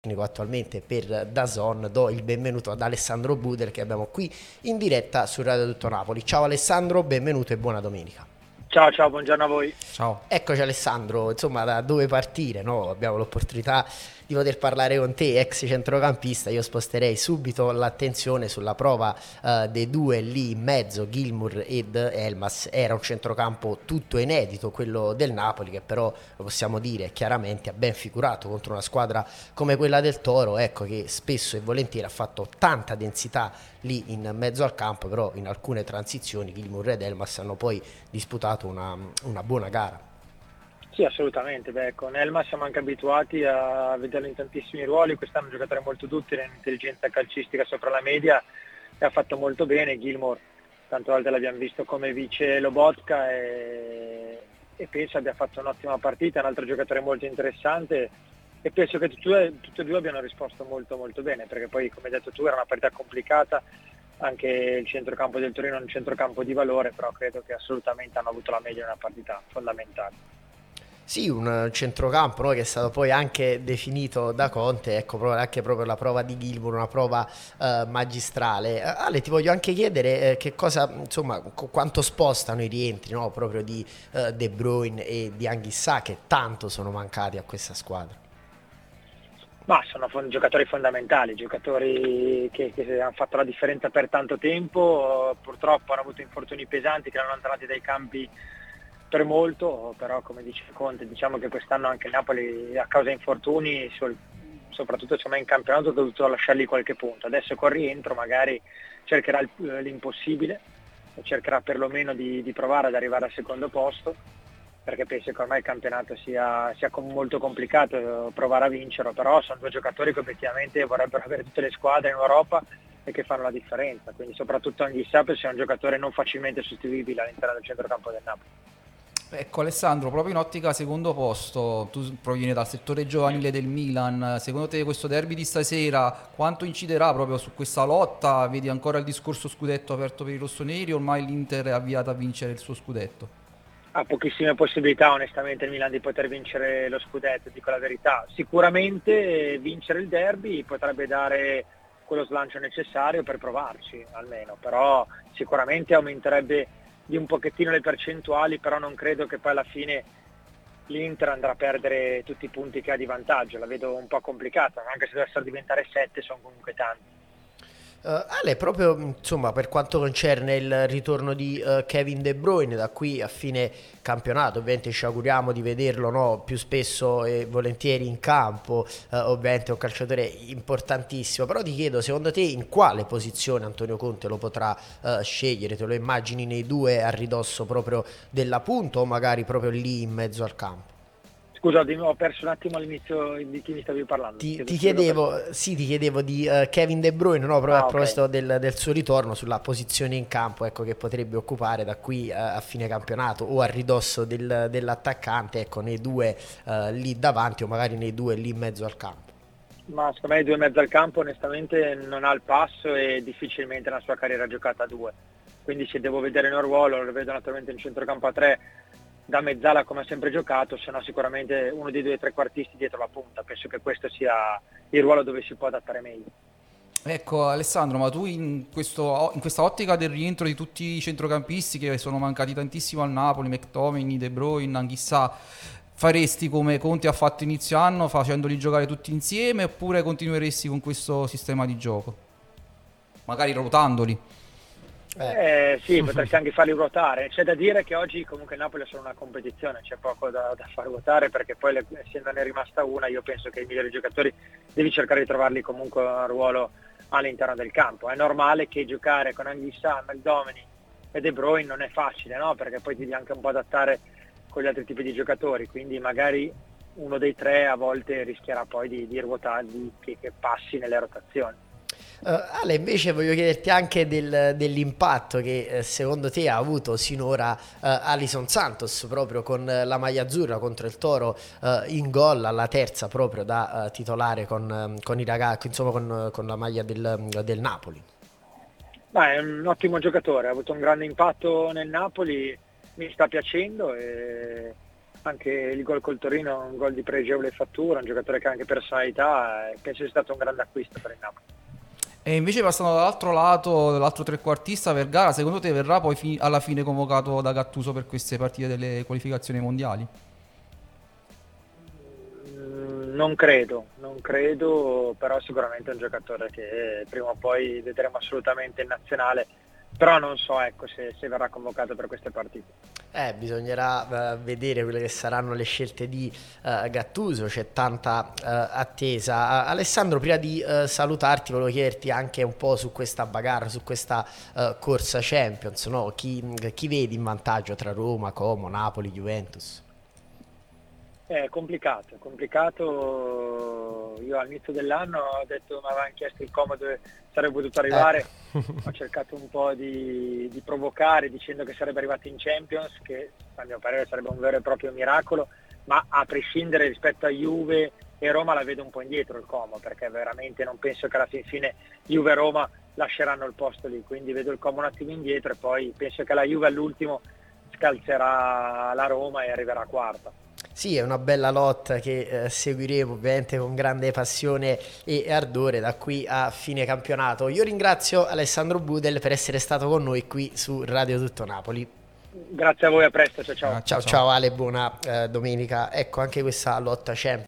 attualmente per DAZN. Do il benvenuto ad Alessandro Buder che abbiamo qui in diretta su Radio Tutto Napoli. Ciao Alessandro, benvenuto e buona domenica. Ciao, buongiorno a voi. Ciao. Eccoci Alessandro, insomma da dove partire, no? Abbiamo l'opportunità di poter parlare con te, ex centrocampista. Io sposterei subito l'attenzione sulla prova dei due lì in mezzo, Gilmour ed Elmas. Era un centrocampo tutto inedito, quello del Napoli, che però, lo possiamo dire chiaramente, ha ben figurato contro una squadra come quella del Toro, ecco, che spesso e volentieri ha fatto tanta densità lì in mezzo al campo, però in alcune transizioni Gilmour ed Elmas hanno poi disputato una buona gara. Sì, assolutamente. Con Elmas siamo anche abituati a vederlo in tantissimi ruoli. Quest'anno è un giocatore molto duttile, un'intelligenza calcistica sopra la media e ha fatto molto bene. Gilmour, tante volte l'abbiamo visto come vice Lobotka e penso abbia fatto un'ottima partita, è un altro giocatore molto interessante e penso che tutti e due abbiano risposto molto molto bene, perché poi, come hai detto tu, era una partita complicata. Anche il centrocampo del Torino è un centrocampo di valore, però credo che assolutamente hanno avuto la meglio in una partita fondamentale. Sì, un centrocampo, no, che è stato poi anche definito da Conte, ecco, anche proprio la prova di Gilmour, una prova magistrale. Ale, ti voglio anche chiedere che cosa, insomma, quanto spostano i rientri, no, proprio di De Bruyne e di Anguissa, che tanto sono mancati a questa squadra. Ma sono giocatori fondamentali, giocatori che hanno fatto la differenza per tanto tempo. Purtroppo hanno avuto infortuni pesanti che hanno allontanato dai campi per molto, però come dice Conte, diciamo che quest'anno anche il Napoli a causa infortuni, soprattutto in campionato, ha dovuto lasciargli qualche punto. Adesso col rientro magari cercherà l'impossibile, cercherà perlomeno di provare ad arrivare al secondo posto, perché penso che ormai il campionato sia molto complicato provare a vincerlo, però sono due giocatori che obiettivamente vorrebbero avere tutte le squadre in Europa e che fanno la differenza, quindi soprattutto Anguissa è un giocatore non facilmente sostituibile all'interno del centrocampo del Napoli. Ecco Alessandro, proprio in ottica secondo posto, tu provieni dal settore giovanile del Milan, secondo te questo derby di stasera quanto inciderà proprio su questa lotta? Vedi ancora il discorso scudetto aperto per i rossoneri, ormai l'Inter è avviata a vincere il suo scudetto? Ha pochissime possibilità onestamente il Milan di poter vincere lo scudetto, dico la verità. Sicuramente vincere il derby potrebbe dare quello slancio necessario per provarci almeno, però sicuramente aumenterebbe di un pochettino le percentuali, però non credo che poi alla fine l'Inter andrà a perdere tutti i punti che ha di vantaggio, la vedo un po' complicata, anche se dovessero diventare 7 sono comunque tanti. Ale, proprio insomma per quanto concerne il ritorno di Kevin De Bruyne da qui a fine campionato, ovviamente ci auguriamo di vederlo, no, più spesso e volentieri in campo, ovviamente è un calciatore importantissimo, però ti chiedo, secondo te in quale posizione Antonio Conte lo potrà scegliere? Te lo immagini nei due a ridosso proprio della punta o magari proprio lì in mezzo al campo? Scusa, ho perso un attimo all'inizio di chi mi stavi parlando. Ti chiedevo di Kevin De Bruyne, no, proprio a Ok. proposito del suo ritorno, sulla posizione in campo, ecco, che potrebbe occupare da qui a fine campionato o a ridosso dell'attaccante, ecco, nei due lì davanti o magari nei due lì in mezzo al campo. Ma secondo me due in mezzo al campo onestamente non ha il passo e difficilmente nella sua carriera ha giocato a due. Quindi se devo vedere il ruolo, lo vedo naturalmente in centrocampo a tre, da mezzala come ha sempre giocato, se no sicuramente uno dei due trequartisti dietro la punta. Penso che questo sia il ruolo dove si può adattare meglio. Ecco Alessandro, ma tu in questa ottica del rientro di tutti i centrocampisti che sono mancati tantissimo al Napoli, McTominay, De Bruyne, Anguissa, faresti come Conte ha fatto inizio anno facendoli giocare tutti insieme oppure continueresti con questo sistema di gioco? Magari rotandoli. Sì, potresti anche farli ruotare. C'è da dire che oggi comunque il Napoli è solo una competizione, c'è poco da far ruotare perché poi essendone rimasta una, io penso che i migliori giocatori devi cercare di trovarli comunque a ruolo all'interno del campo. È normale che giocare con Anguissa, McDominay e De Bruyne non è facile, no? Perché poi ti devi anche un po' adattare con gli altri tipi di giocatori, quindi magari uno dei tre a volte rischierà poi di ruotare, che passi nelle rotazioni. Ale, invece voglio chiederti anche dell'impatto che secondo te ha avuto sinora Alison Santos proprio con la maglia azzurra contro il Toro in gol alla terza proprio da titolare con i ragazzi, insomma con la maglia del Napoli. Ma è un ottimo giocatore, ha avuto un grande impatto nel Napoli, mi sta piacendo anche il gol col Torino è un gol di pregevole fattura, un giocatore che ha anche personalità, e penso sia stato un grande acquisto per il Napoli. E invece passando dall'altro lato, dall'altro trequartista, Vergara, secondo te verrà poi alla fine convocato da Gattuso per queste partite delle qualificazioni mondiali? Non credo, però sicuramente è un giocatore che prima o poi vedremo assolutamente in nazionale, però non so, ecco, se verrà convocato per queste partite. Bisognerà vedere quelle che saranno le scelte di Gattuso, c'è tanta attesa. Alessandro, prima di salutarti, volevo chiederti anche un po' su questa bagarre, su questa corsa Champions, no? Chi vedi in vantaggio tra Roma, Como, Napoli, Juventus? È complicato. Io all'inizio dell'anno ho detto, mi avevano chiesto il Como dove sarebbe potuto arrivare, ho cercato un po' di provocare dicendo che sarebbe arrivato in Champions, che a mio parere sarebbe un vero e proprio miracolo, ma a prescindere rispetto a Juve e Roma la vedo un po' indietro il Como, perché veramente non penso che alla fine Juve e Roma lasceranno il posto lì, quindi vedo il Como un attimo indietro e poi penso che la Juve all'ultimo scalzerà la Roma e arriverà quarta. Sì, è una bella lotta che seguiremo ovviamente con grande passione e ardore da qui a fine campionato. Io ringrazio Alessandro Budel per essere stato con noi qui su Radio Tutto Napoli. Grazie a voi, a presto, ciao ciao. Ciao Ale, buona domenica. Ecco, anche questa lotta Champions